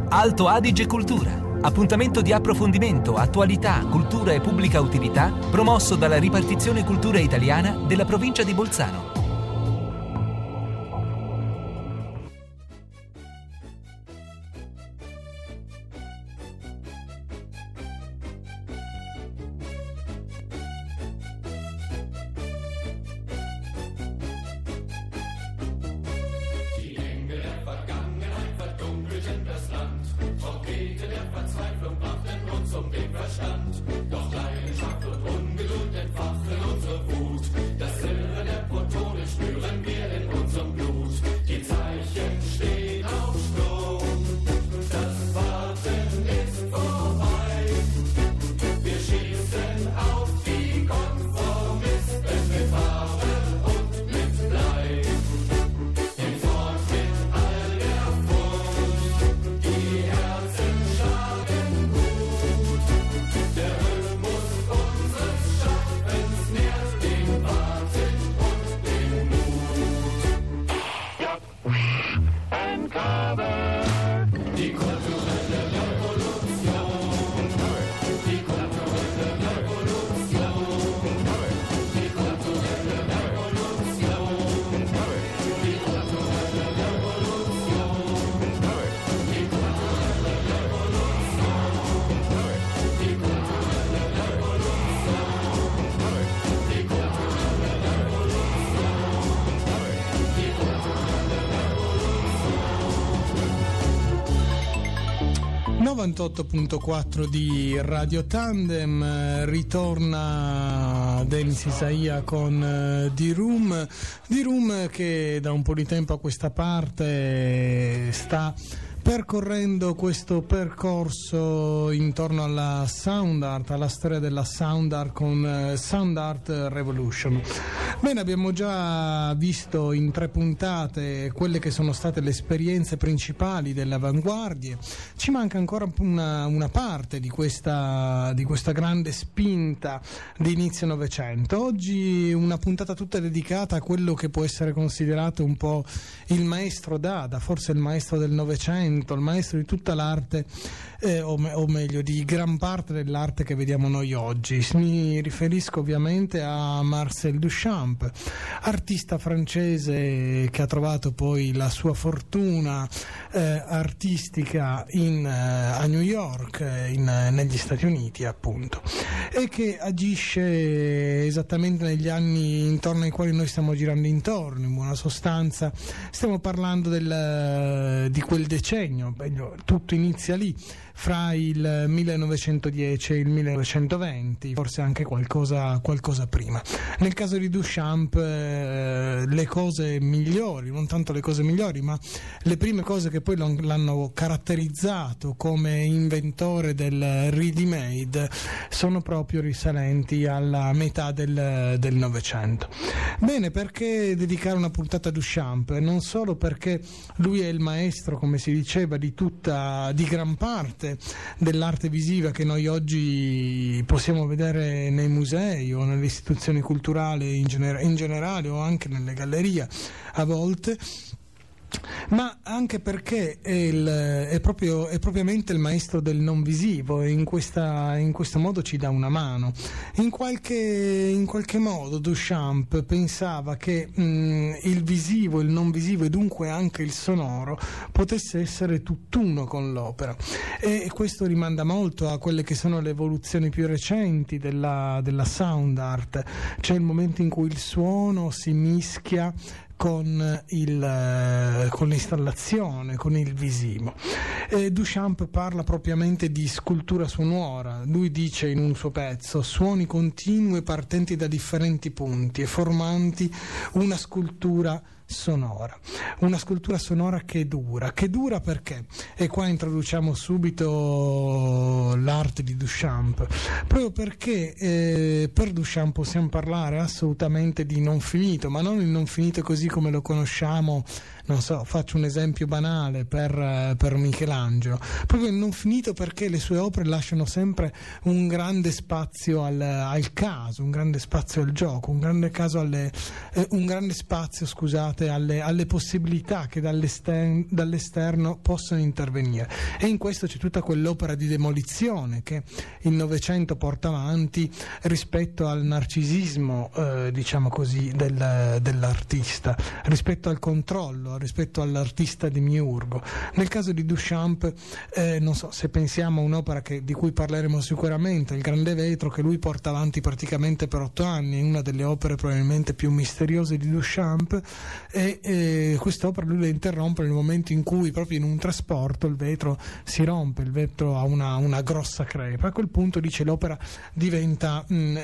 Alto Adige Cultura. Appuntamento di approfondimento, attualità, cultura e pubblica utilità promosso dalla Ripartizione Cultura Italiana della provincia di Bolzano. ...98.4 di Radio Tandem, ritorna Denis Isaia con The Room che da un po' di tempo a questa parte sta percorrendo questo percorso intorno alla sound art, alla storia della sound art con Sound Art Revolution. Bene, abbiamo già visto in 3 puntate quelle che sono state le esperienze principali delle avanguardie. Ci manca ancora una parte di questa grande spinta di inizio Novecento. Oggi una puntata tutta dedicata a quello che può essere considerato un po' il maestro Dada, forse il maestro del Novecento, il maestro di tutta l'arte, o meglio di gran parte dell'arte che vediamo noi oggi. Mi riferisco ovviamente a Marcel Duchamp, artista francese che ha trovato poi la sua fortuna artistica a New York, negli Stati Uniti appunto, e che agisce esattamente negli anni intorno ai quali noi stiamo girando intorno. In buona sostanza stiamo parlando di quel decennio, tutto inizia lì, fra il 1910 e il 1920, forse anche qualcosa prima. Nel caso di Duchamp le cose migliori, non tanto le cose migliori, ma le prime cose che poi l'hanno caratterizzato come inventore del ready-made sono proprio risalenti alla metà del Novecento. Bene, perché dedicare una puntata a Duchamp? Non solo perché lui è il maestro, come si diceva, di gran parte dell'arte visiva che noi oggi possiamo vedere nei musei o nelle istituzioni culturali in generale o anche nelle gallerie a volte, ma anche perché è propriamente il maestro del non visivo, e in questo modo ci dà una mano. In qualche modo Duchamp pensava che il visivo, il non visivo e dunque anche il sonoro potesse essere tutt'uno con l'opera, e questo rimanda molto a quelle che sono le evoluzioni più recenti della sound art. C'è il momento in cui il suono si mischia con l'installazione, con il visivo. Duchamp parla propriamente di scultura sonora. Lui dice in un suo pezzo: suoni continui partenti da differenti punti e formanti una scultura sonora che dura perché, e qua introduciamo subito l'arte di Duchamp, proprio perché per Duchamp possiamo parlare assolutamente di non finito, ma non il non finito così come lo conosciamo non so, faccio un esempio banale per Michelangelo, proprio non finito, perché le sue opere lasciano sempre un grande spazio al caso, un grande spazio al gioco, un grande spazio, scusate, alle possibilità che dall'esterno possono intervenire. E in questo c'è tutta quell'opera di demolizione che il Novecento porta avanti rispetto al narcisismo, diciamo così, dell'artista, rispetto al controllo, rispetto all'artista demiurgo. Nel caso di Duchamp, non so, se pensiamo a un'opera di cui parleremo sicuramente, Il Grande Vetro, che lui porta avanti praticamente per 8 anni, è una delle opere probabilmente più misteriose di Duchamp, e quest'opera lui la interrompe nel momento in cui, proprio in un trasporto, il vetro si rompe, il vetro ha una grossa crepa. A quel punto, dice, l'opera diventa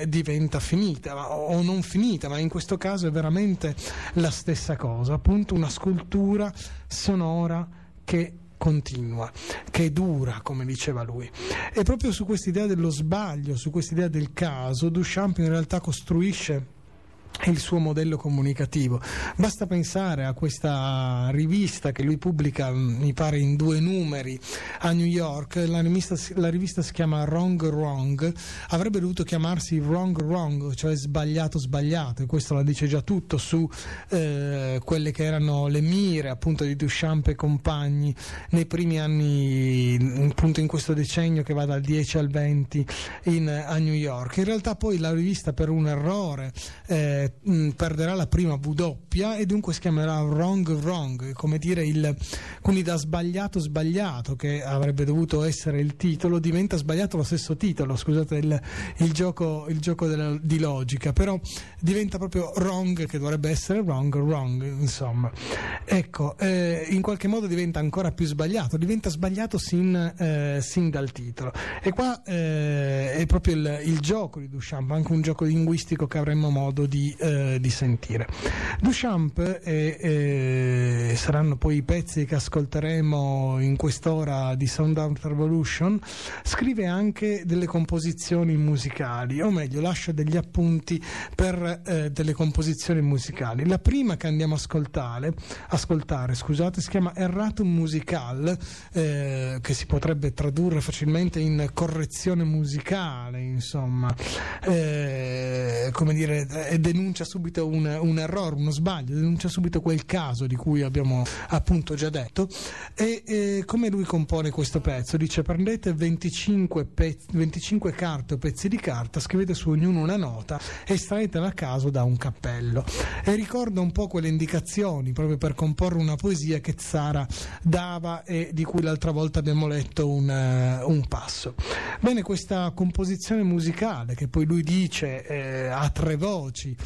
finita, o non finita, ma in questo caso è veramente la stessa cosa, appunto una scultura sonora che continua, che dura, come diceva lui. E proprio su quest'idea dello sbaglio, su quest'idea del caso, Duchamp in realtà costruisce il suo modello comunicativo. Basta pensare a questa rivista che lui pubblica, mi pare in 2 numeri, a New York. La rivista si chiama Wrong, avrebbe dovuto chiamarsi Wrong, cioè sbagliato, e questo la dice già tutto su quelle che erano le mire, appunto, di Duchamp e compagni nei primi anni, appunto in questo decennio che va dal 10 al 20 a New York. In realtà poi la rivista, per un errore, perderà la prima W e dunque si chiamerà Wrong, come dire, quindi da sbagliato, che avrebbe dovuto essere il titolo, diventa sbagliato lo stesso titolo, scusate il gioco di logica, però diventa proprio wrong, che dovrebbe essere wrong, insomma. Ecco, in qualche modo diventa ancora più sbagliato, sin dal titolo. E qua è proprio il gioco di Duchamp, anche un gioco linguistico che avremmo modo di sentire. Duchamp, saranno poi i pezzi che ascolteremo in quest'ora di Sound Art Revolution, scrive anche delle composizioni musicali, o meglio lascia degli appunti per delle composizioni musicali. La prima che andiamo a ascoltare, si chiama Erratum Musical, che si potrebbe tradurre facilmente in correzione musicale, insomma, come dire, denuncia subito un errore, uno sbaglio, denuncia subito quel caso di cui abbiamo appunto già detto. E come lui compone questo pezzo? Dice: prendete 25 carte o pezzi di carta, scrivete su ognuno una nota e estraetela a caso da un cappello. E ricorda un po' quelle indicazioni proprio per comporre una poesia che Tzara dava e di cui l'altra volta abbiamo letto un passo. Bene, questa composizione musicale, che poi lui dice a 3 voci,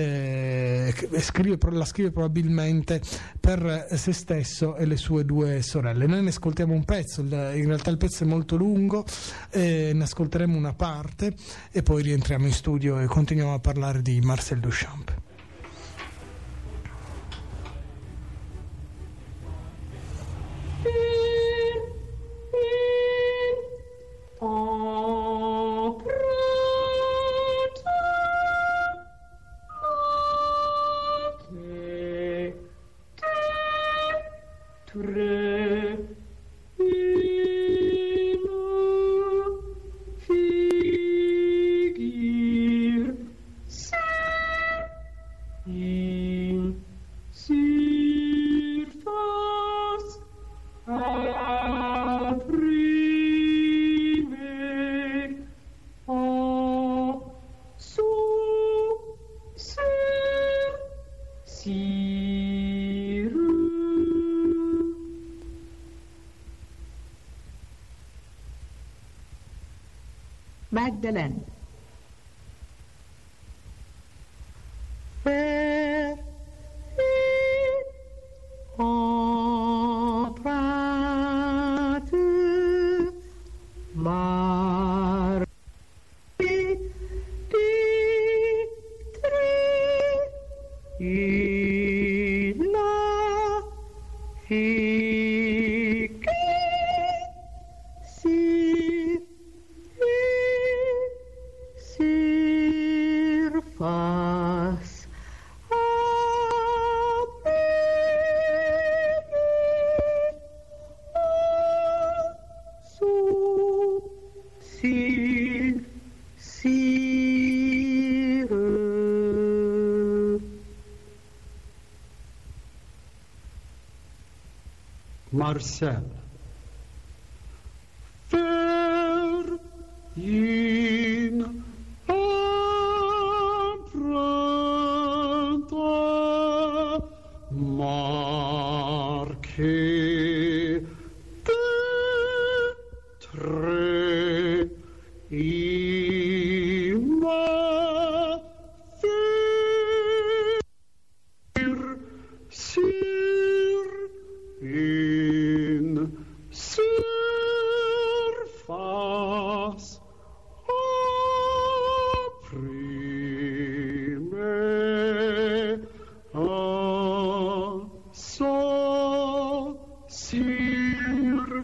la scrive probabilmente per se stesso e le sue 2 sorelle. Noi ne ascoltiamo un pezzo, in realtà il pezzo è molto lungo, ne ascolteremo una parte e poi rientriamo in studio e continuiamo a parlare di Marcel Duchamp. Magdalene. Marcel. Faire une empreinte marquée de traits sur une surface opprimée, un son sur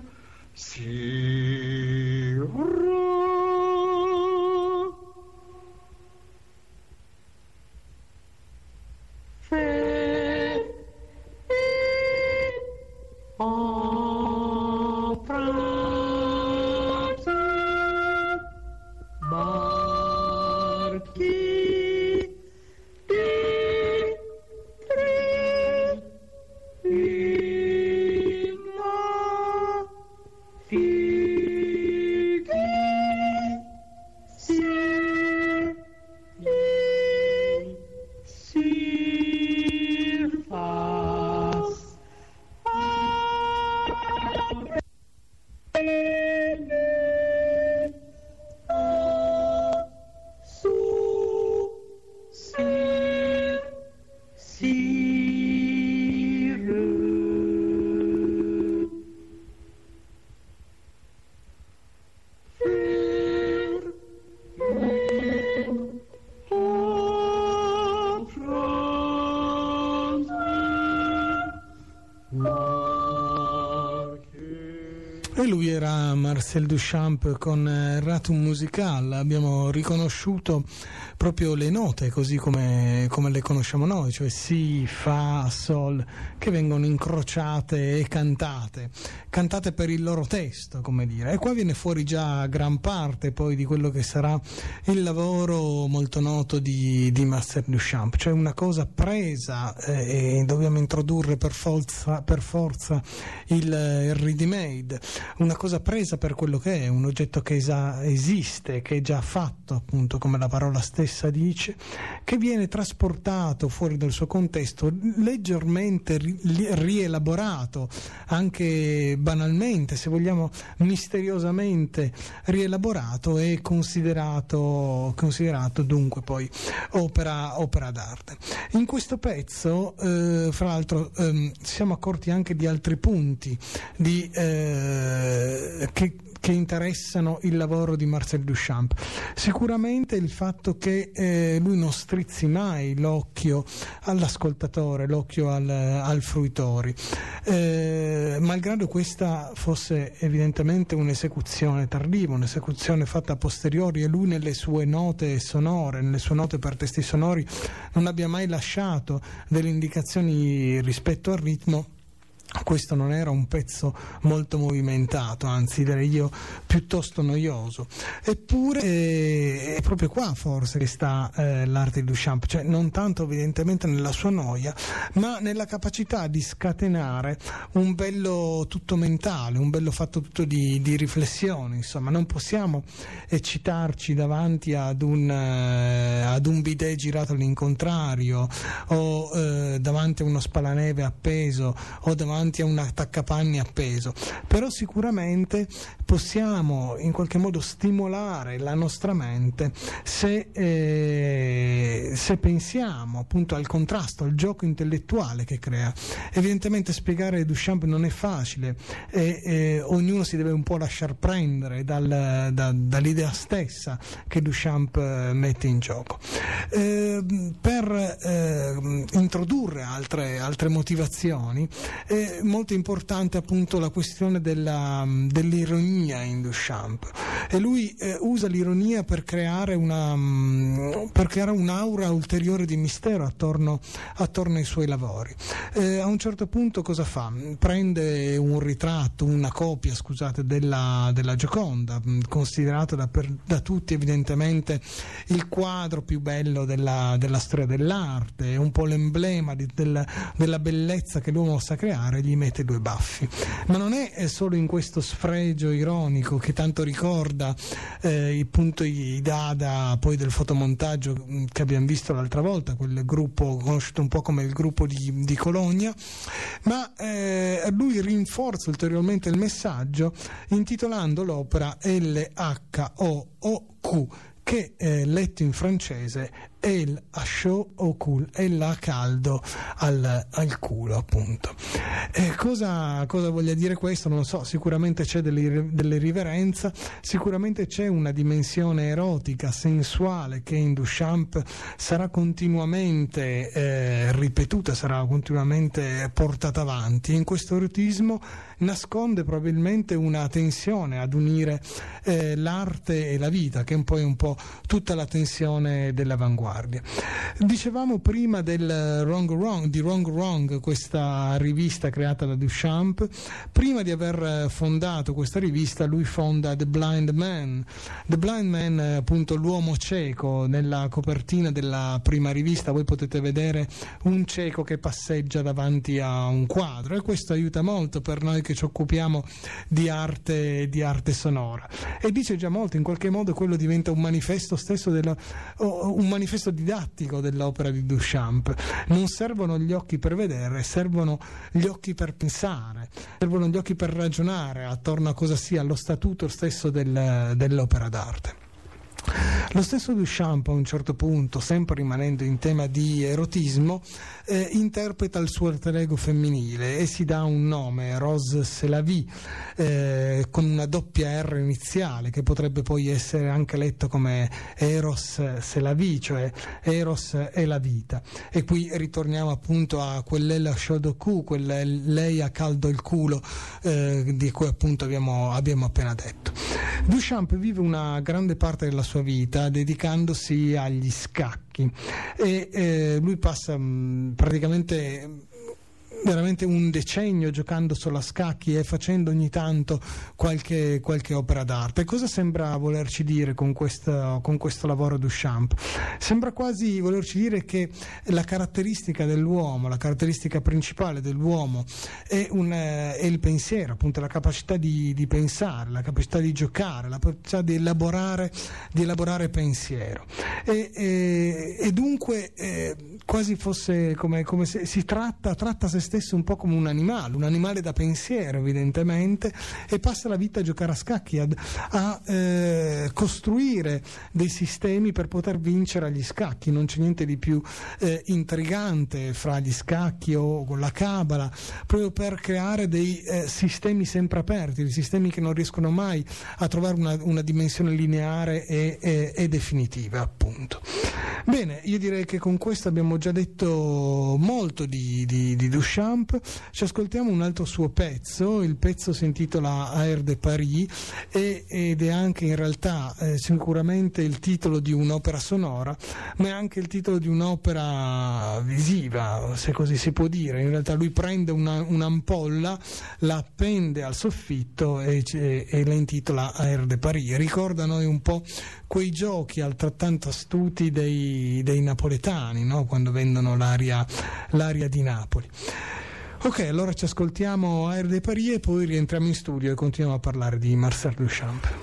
E lui era Marcel Duchamp con Ratum Musical. Abbiamo riconosciuto proprio le note così come le conosciamo noi, cioè Si, Fa, Sol, che vengono incrociate e cantate per il loro testo, come dire. E qua viene fuori già gran parte poi di quello che sarà il lavoro molto noto di Marcel Duchamp, cioè una cosa presa e dobbiamo introdurre per forza il ready-made, una cosa presa per quello che è, un oggetto che esiste, che è già fatto, appunto, come la parola stessa dice, che viene trasportato fuori dal suo contesto, leggermente rielaborato, anche banalmente, se vogliamo misteriosamente rielaborato e considerato dunque poi opera d'arte. In questo pezzo, fra l'altro, ci siamo accorti anche di altri punti che interessano il lavoro di Marcel Duchamp. Sicuramente il fatto che lui non strizzi mai l'occhio all'ascoltatore, l'occhio al fruitore, malgrado questa fosse evidentemente un'esecuzione tardiva, un'esecuzione fatta a posteriori, e lui nelle sue note sonore, nelle sue note per testi sonori, non abbia mai lasciato delle indicazioni rispetto al ritmo. Questo non era un pezzo molto movimentato, anzi direi io piuttosto noioso. Eppure è proprio qua forse che sta l'arte di Duchamp, cioè non tanto evidentemente nella sua noia, ma nella capacità di scatenare un bello tutto mentale, un bello fatto tutto di riflessione. Insomma, non possiamo eccitarci davanti ad un bidet girato all'incontrario, o davanti a uno spalaneve appeso, o davanti a un attaccapanni appeso, però sicuramente possiamo in qualche modo stimolare la nostra mente se pensiamo appunto al contrasto, al gioco intellettuale che crea. Evidentemente spiegare Duchamp non è facile e ognuno si deve un po' lasciar prendere dall'idea stessa che Duchamp mette in gioco. Per introdurre altre motivazioni è molto importante appunto la questione dell'ironia in Duchamp, e lui usa l'ironia per creare un'aura ulteriore di mistero attorno ai suoi lavori. A un certo punto cosa fa? Prende un ritratto, una copia, scusate, della Gioconda, considerato da tutti evidentemente il quadro più bello della storia dell'arte, un po' l'emblema della bellezza che l'uomo sa creare, gli mette 2 baffi. Ma non è solo in questo sfregio ironico che tanto ricorda i Dada poi del fotomontaggio che abbiamo visto l'altra volta, quel gruppo conosciuto un po' come il gruppo di Cologna, ma lui rinforza ulteriormente il messaggio intitolando l'opera LHOOQ, che letto in francese è il chaud au cul, è la caldo al culo, appunto. Cosa voglia dire questo? Non lo so, sicuramente c'è dell'irriverenza, sicuramente c'è una dimensione erotica, sensuale, che in Duchamp sarà continuamente ripetuta, sarà continuamente portata avanti. In questo erotismo nasconde probabilmente una tensione ad unire l'arte e la vita, che è un po' tutta la tensione dell'avanguardia. Dicevamo prima del Wrong Wrong, questa rivista creata da Duchamp. Prima di aver fondato questa rivista, lui fonda The Blind Man, appunto l'uomo cieco. Nella copertina della prima rivista voi potete vedere un cieco che passeggia davanti a un quadro, e questo aiuta molto per noi che ci occupiamo di arte sonora, e dice già molto. In qualche modo quello diventa un manifesto stesso, un manifesto didattico dell'opera di Duchamp. Non servono gli occhi per vedere, servono gli occhi per pensare, servono gli occhi per ragionare attorno a cosa sia lo statuto stesso dell'opera d'arte. Lo stesso Duchamp, a un certo punto, sempre rimanendo in tema di erotismo, interpreta il suo alter ego femminile e si dà un nome, Rose c'est la vie, con una doppia R iniziale, che potrebbe poi essere anche letto come Eros c'est la vie, cioè Eros è la vita. E qui ritorniamo appunto a quell'ella chaud au cul, lei ha caldo il culo, di cui appunto abbiamo appena detto. Duchamp vive una grande parte della sua vita dedicandosi agli scacchi, e lui passa praticamente veramente un decennio giocando solo a scacchi e facendo ogni tanto qualche opera d'arte. Cosa sembra volerci dire con questo lavoro Duchamp? Sembra quasi volerci dire che la caratteristica dell'uomo, la caratteristica principale dell'uomo è il pensiero, appunto la capacità di pensare, la capacità di giocare, la capacità di elaborare pensiero, e dunque quasi fosse come se si tratta se stesso un po' come un animale da pensiero evidentemente, e passa la vita a giocare a scacchi, a costruire dei sistemi per poter vincere agli scacchi. Non c'è niente di più intrigante fra gli scacchi o con la cabala, proprio per creare dei sistemi sempre aperti, dei sistemi che non riescono mai a trovare una dimensione lineare e definitiva, appunto. Bene, io direi che con questo abbiamo già detto molto di Duchamp. Ci ascoltiamo un altro suo pezzo. Il pezzo si intitola Air de Paris ed è anche in realtà sicuramente il titolo di un'opera sonora, ma è anche il titolo di un'opera visiva, se così si può dire. In realtà lui prende un'ampolla, la appende al soffitto e la intitola Air de Paris. Ricorda a noi un po' quei giochi altrettanto astuti dei napoletani, no? Quando vendono l'aria di Napoli. Ok, allora ci ascoltiamo Air de Paris e poi rientriamo in studio e continuiamo a parlare di Marcel Duchamp.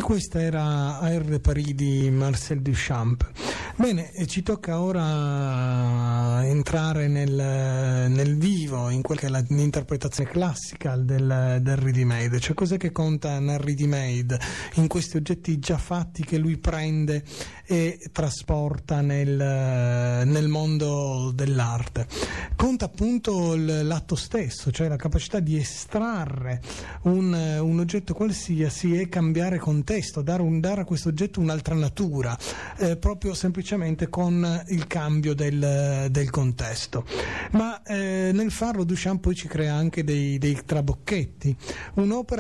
questa era Air Paris di Marcel Duchamp. Bene, ci tocca ora entrare nel vivo, in quella che è l'interpretazione classica del ready-made. Cioè, cos'è che conta nel ready-made, in questi oggetti già fatti che lui prende e trasporta nel mondo dell'arte? Conta appunto l'atto stesso, cioè la capacità di estrarre un oggetto qualsiasi e cambiare contesto, dare a questo oggetto un'altra natura, proprio semplicemente con il cambio del contesto. Ma nel farlo Duchamp poi ci crea anche dei trabocchetti. Un'opera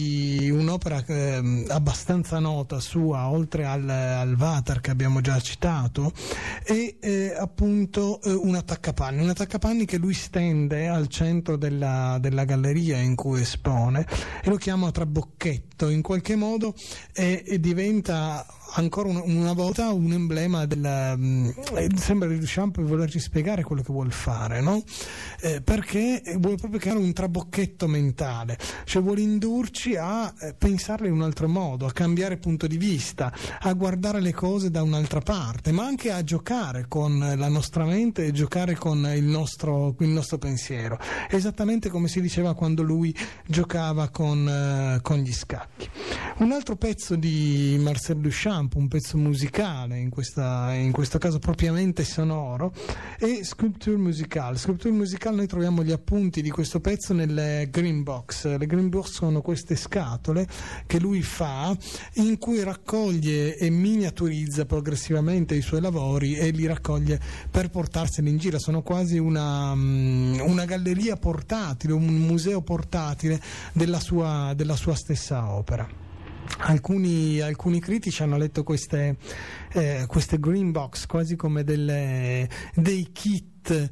abbastanza nota sua, oltre al Vater che abbiamo già citato, è appunto un attaccapanni che lui stende al centro della galleria in cui espone e lo chiama trabocchetto in qualche modo, e diventa ancora una volta un emblema sembra di Duchamp volerci spiegare quello che vuol fare, no? Perché vuole proprio creare un trabocchetto mentale, cioè vuole indurci a pensarle in un altro modo, a cambiare punto di vista, a guardare le cose da un'altra parte, ma anche a giocare con la nostra mente e giocare con il nostro pensiero, esattamente come si diceva quando lui giocava con gli scacchi. Un altro pezzo di Marcel Duchamp, un pezzo musicale, in questo caso propriamente sonoro, è Sculpture Musicale. Sculpture Musicale, noi troviamo gli appunti di questo pezzo nelle Green Box. Le Green Box sono queste scatole che lui fa, in cui raccoglie e miniaturizza progressivamente i suoi lavori e li raccoglie per portarseli in giro. Sono quasi una galleria portatile, un museo portatile della sua stessa opera. Alcuni critici hanno letto queste green box quasi come dei kit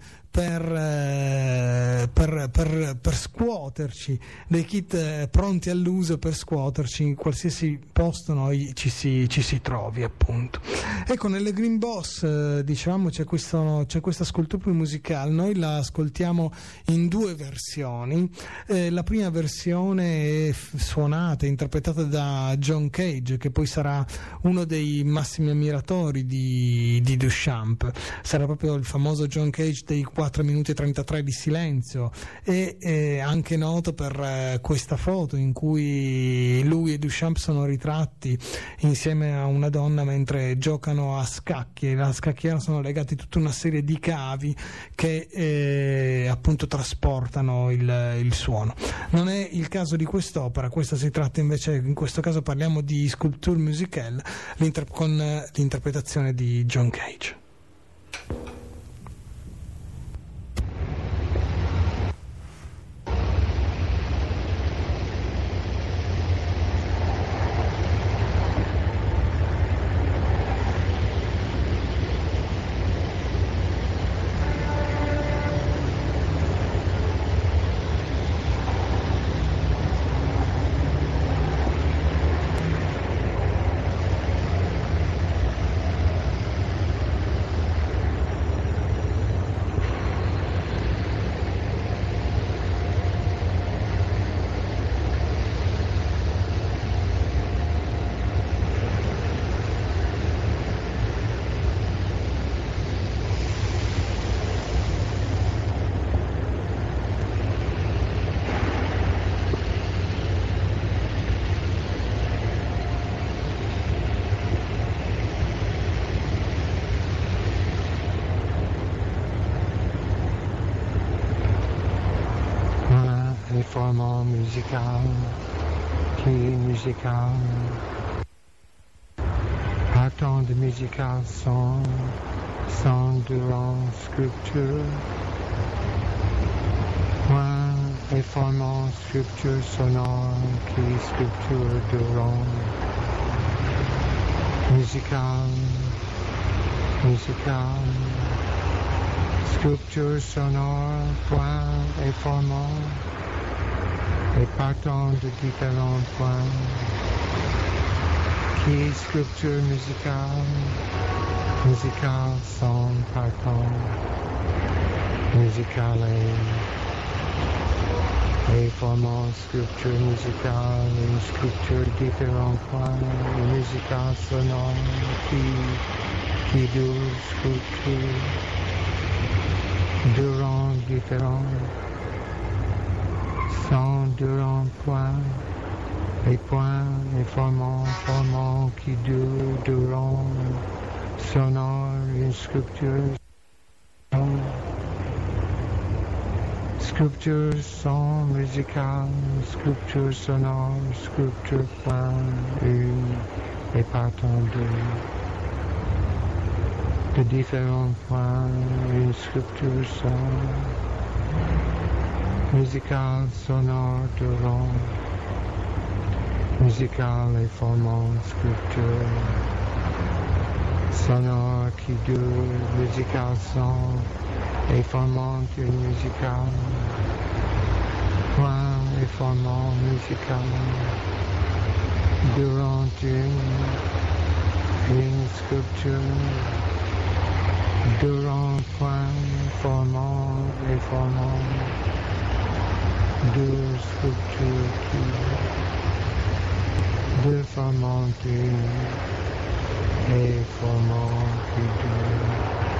per scuoterci, dei kit pronti all'uso per scuoterci in qualsiasi posto noi ci si trovi, appunto. Ecco, nelle Green Box diciamo c'è questa scultura musicale. Noi la ascoltiamo in due versioni. La prima versione è suonata, interpretata da John Cage, che poi sarà uno dei massimi ammiratori di Duchamp. Sarà proprio il famoso John Cage dei 4 minuti e 33 di silenzio, e è anche noto per questa foto in cui lui e Duchamp sono ritratti insieme a una donna mentre giocano a scacchi, e alla scacchiera sono legati tutta una serie di cavi che appunto trasportano il suono. Non è il caso di quest'opera, questa si tratta invece, in questo caso parliamo di Sculpture Musicale con l'interpretazione di John Cage. Format musical, pli musical, partant de musical son durant sculpture, point et formant sculpture sonore qui sculpture durant musical, sculpture sonore, point et formant et partant de différents points, qui est sculpture musicale son partant, musicale et formant sculpture musicale, une sculpture différents points, une musicale sonore qui dure sculpture, deux rangs différents, sans deux rangs points, et points et formant qui dure deux rangs, sonore, une sculpture. Sculpture son musical, sculpture sonore, sculpture point, une et partant de différents points, une sculpture son musical, sonore, de rond, musical et formant sculpture, sonore qui dure, musical son, et formant une musicale, point et formant musical, durant une sculpture, durant point, formant et formant, deux sculptures deux formant une et formant qui deux.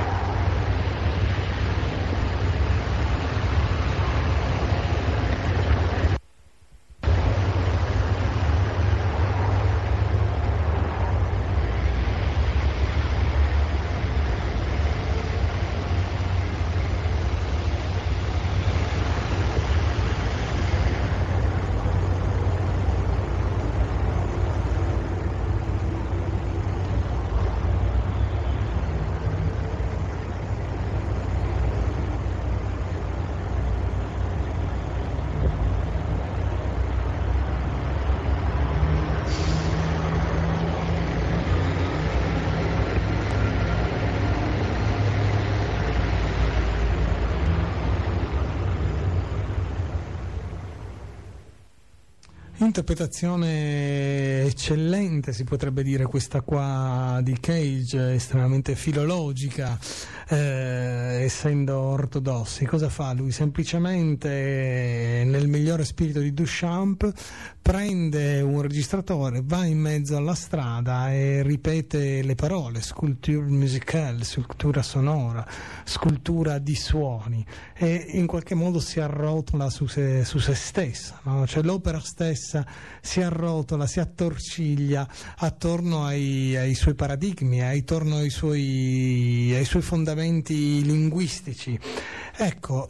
Interpretazione eccellente, si potrebbe dire, questa qua di Cage, estremamente filologica, essendo ortodossi. Cosa fa lui? Semplicemente, nel migliore spirito di Duchamp, prende un registratore, va in mezzo alla strada e ripete le parole: sculpture musicale, scultura sonora, scultura di suoni, e in qualche modo si arrotola su se stessa, no? Cioè l'opera stessa si arrotola, si attorciglia attorno ai suoi paradigmi, attorno ai suoi fondamenti linguistici. Ecco,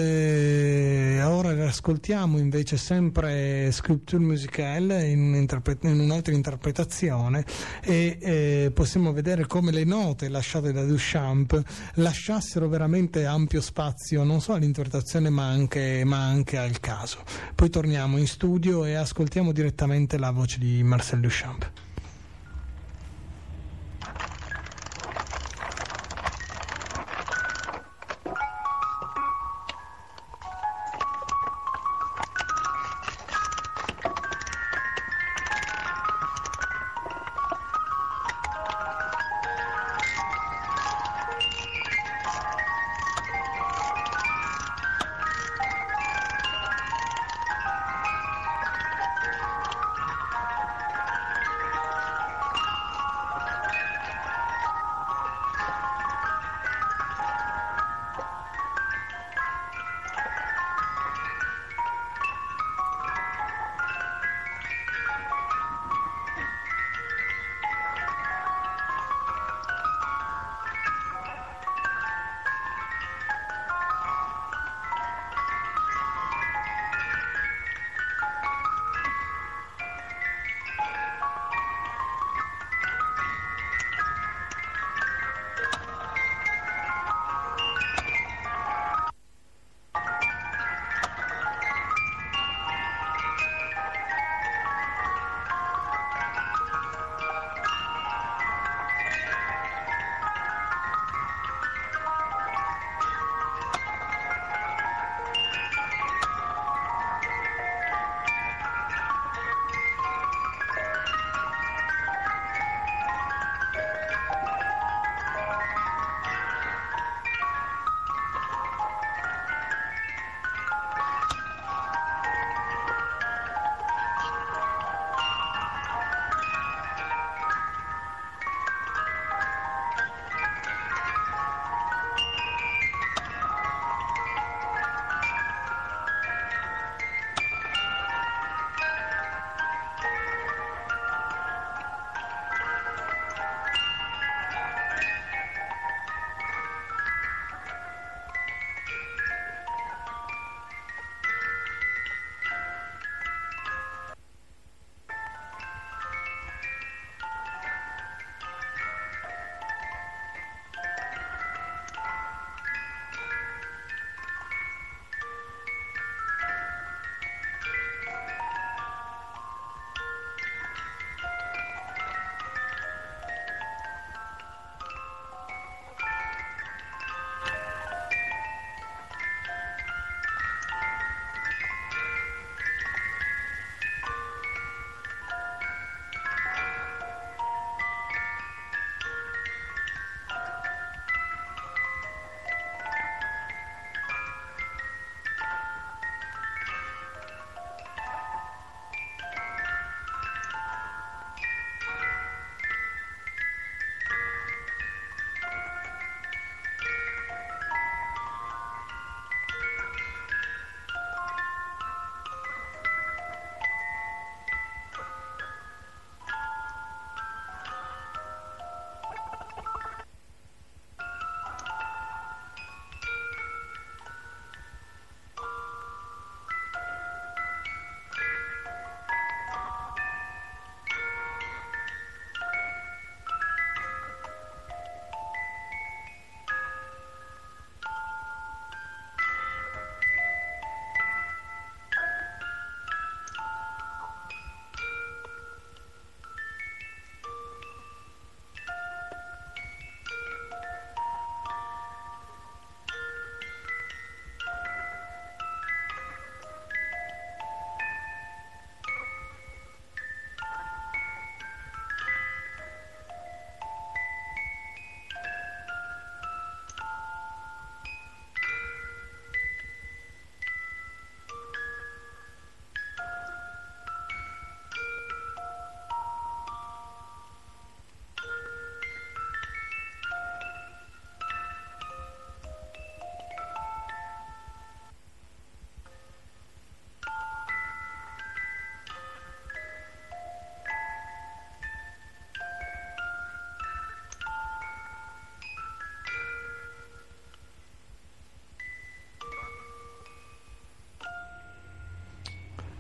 ora ascoltiamo invece sempre Sculpture musicale in un'altra interpretazione, e possiamo vedere come le note lasciate da Duchamp lasciassero veramente ampio spazio non solo all'interpretazione ma anche al caso. Poi torniamo in studio e ascoltiamo direttamente la voce di Marcel Duchamp.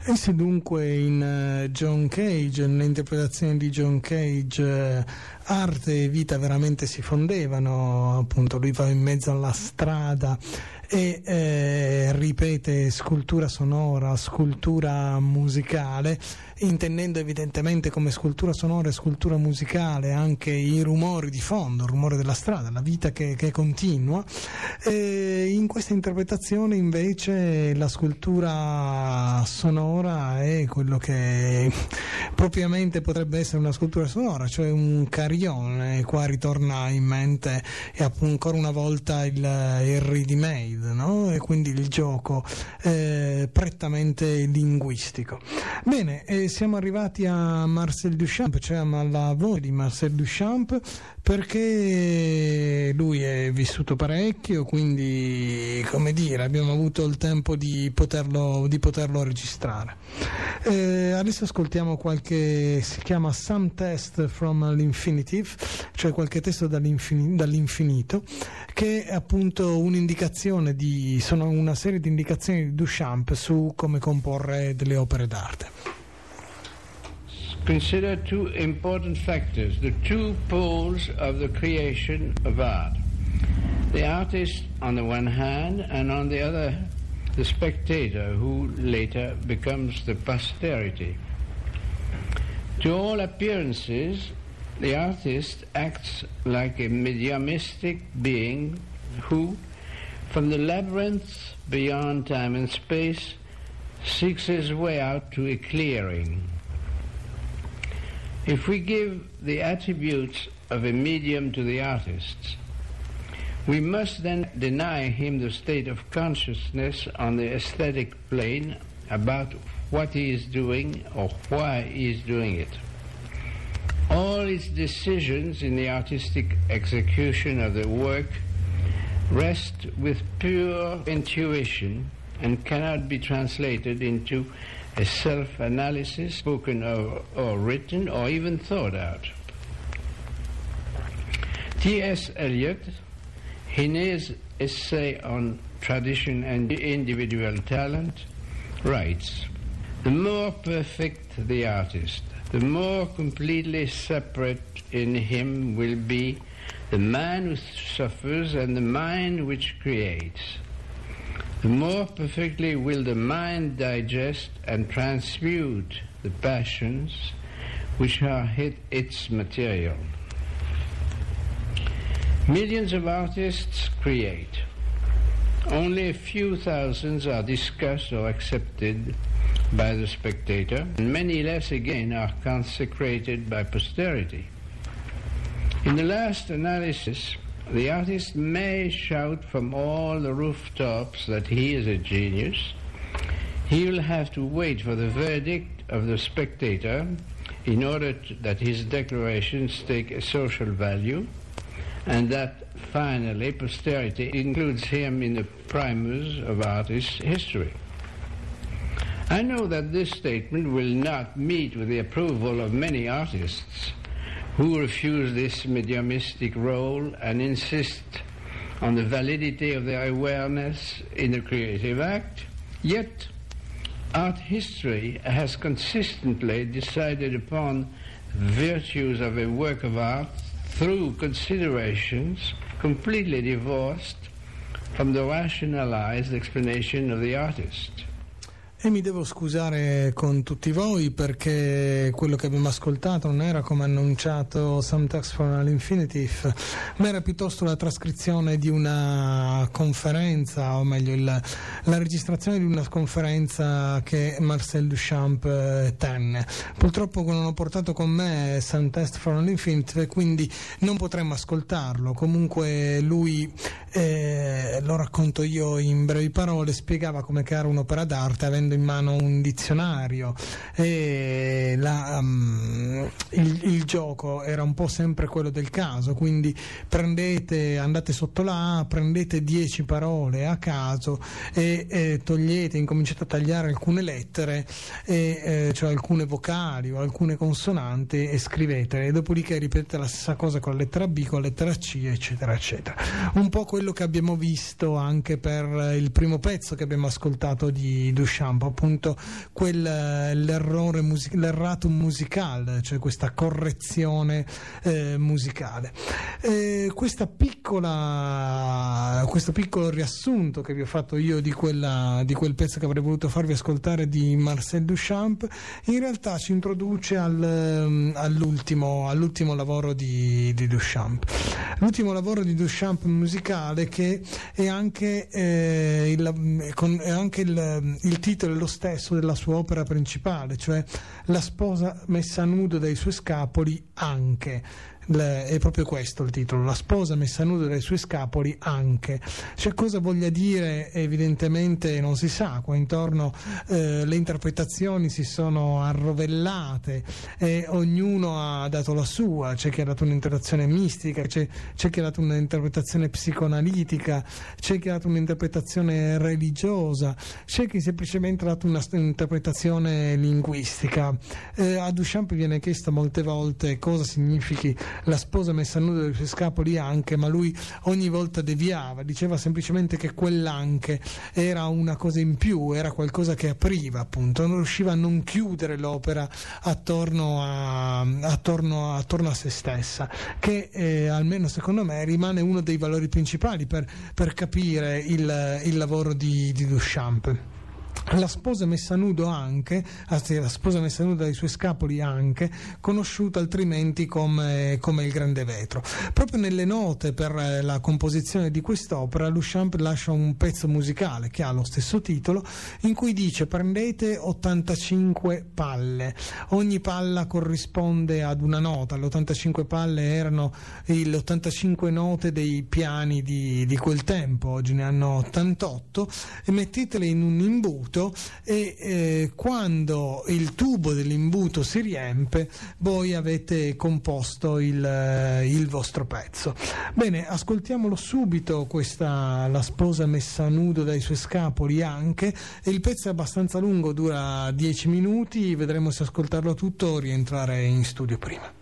E se dunque in John Cage, nell'interpretazione di John Cage, arte e vita veramente si fondevano, appunto lui va in mezzo alla strada e ripete scultura sonora, scultura musicale, intendendo evidentemente come scultura sonora e scultura musicale anche i rumori di fondo, il rumore della strada, la vita che continua. In questa interpretazione invece la scultura sonora è quello che propriamente potrebbe essere una scultura sonora, cioè un carillon, e qua ritorna in mente ancora una volta il ready-made, no? E quindi il gioco prettamente linguistico. Bene, siamo arrivati a Marcel Duchamp, cioè alla voce di Marcel Duchamp, perché lui è vissuto parecchio, quindi come dire abbiamo avuto il tempo di poterlo registrare. Adesso ascoltiamo qualche, si chiama Some Test from l'Infinitive, cioè qualche testo dall'infinito, che è appunto un'indicazione sono una serie di indicazioni di Duchamp su come comporre delle opere d'arte. Consider two important factors, the two poles of the creation of art. The artist on the one hand, and on the other, the spectator, who later becomes the posterity. To all appearances, the artist acts like a mediumistic being who, from the labyrinth beyond time and space, seeks his way out to a clearing. If we give the attributes of a medium to the artist, we must then deny him the state of consciousness on the aesthetic plane about what he is doing or why he is doing it. All his decisions in the artistic execution of the work rest with pure intuition and cannot be translated into a self-analysis spoken or written or even thought out. T.S. Eliot, in his essay on tradition and individual talent, writes, "The more perfect the artist, the more completely separate in him will be the man who suffers and the mind which creates. The more perfectly will the mind digest and transmute the passions which are its material." Millions of artists create. Only a few thousands are discussed or accepted by the spectator, and many less again are consecrated by posterity. In the last analysis, the artist may shout from all the rooftops that he is a genius. He will have to wait for the verdict of the spectator in order that his declarations take a social value, and that finally posterity includes him in the primers of artist history. I know that this statement will not meet with the approval of many artists who refuse this mediumistic role and insist on the validity of their awareness in the creative act. Yet, art history has consistently decided upon the virtues of a work of art through considerations completely divorced from the rationalized explanation of the artist. E mi devo scusare con tutti voi perché quello che abbiamo ascoltato non era, come annunciato, Some Text from l'Infinitive, ma era piuttosto la trascrizione di una conferenza, o meglio la registrazione di una conferenza che Marcel Duchamp tenne. Purtroppo non ho portato con me Some Text from l'Infinitive, quindi non potremmo ascoltarlo. Comunque lui, lo racconto io in brevi parole, spiegava come creare un'opera d'arte avendo in mano un dizionario, e il gioco era un po' sempre quello del caso, quindi andate sotto la A, prendete 10 parole a caso e incominciate a tagliare alcune lettere, cioè alcune vocali o alcune consonanti, e scrivetele, e dopodiché ripetete la stessa cosa con la lettera B, con la lettera C, eccetera eccetera. Un po' quello che abbiamo visto visto anche per il primo pezzo che abbiamo ascoltato di Duchamp, appunto l'erratum musicale, cioè questa correzione musicale. Questo piccolo riassunto che vi ho fatto io di quel pezzo che avrei voluto farvi ascoltare di Marcel Duchamp, in realtà ci introduce all'ultimo lavoro di Duchamp. L'ultimo lavoro di Duchamp musicale, che è anche il titolo è lo stesso della sua opera principale, cioè La sposa messa a nudo dai suoi scapoli anche. È proprio questo il titolo, La sposa messa a nudo dai suoi scapoli anche. Cioè, cosa voglia dire evidentemente non si sa. Qua intorno le interpretazioni si sono arrovellate e ognuno ha dato la sua. C'è chi ha dato un'interpretazione mistica, c'è chi ha dato un'interpretazione psicoanalitica, c'è chi ha dato un'interpretazione religiosa, c'è chi semplicemente ha dato un'interpretazione linguistica. A Duchamp viene chiesto molte volte cosa significhi la sposa messa a nudo dai suoi scapoli anche, ma lui ogni volta deviava, diceva semplicemente che quell'anche era una cosa in più, era qualcosa che apriva, appunto, non riusciva a non chiudere l'opera attorno a se stessa, che anche secondo me rimane uno dei valori principali per capire il lavoro di Duchamp. La sposa messa a nudo anche, la sposa messa a nudo dai suoi scapoli anche, conosciuta altrimenti come il grande vetro. Proprio nelle note per la composizione di quest'opera, Duchamp lascia un pezzo musicale che ha lo stesso titolo, in cui dice: prendete 85 palle, ogni palla corrisponde ad una nota. Le 85 palle erano le 85 note dei piani di quel tempo, oggi ne hanno 88, e mettetele in un imbuto e quando il tubo dell'imbuto si riempie voi avete composto il vostro pezzo. Bene, ascoltiamolo subito, La sposa messa a nudo dai suoi scapoli anche, e il pezzo è abbastanza lungo, dura 10 minuti, vedremo se ascoltarlo tutto o rientrare in studio prima.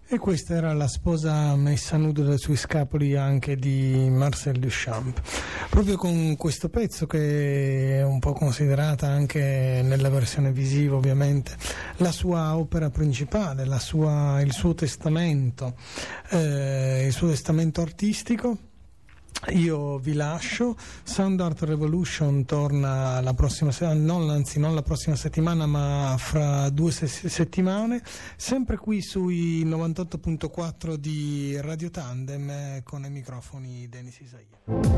E questa era la sposa messa nuda dai suoi scapoli anche di Marcel Duchamp. Proprio con questo pezzo, che è un po' considerata anche nella versione visiva ovviamente la sua opera principale, il suo testamento artistico, io vi lascio. Sound Art Revolution torna la prossima non la prossima settimana, ma fra 2 settimane, sempre qui sui 98.4 di Radio Tandem, con ai microfoni Denis Isaia.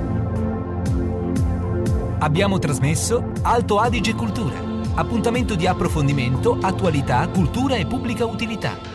Abbiamo trasmesso Alto Adige Cultura, appuntamento di approfondimento, attualità, cultura e pubblica utilità.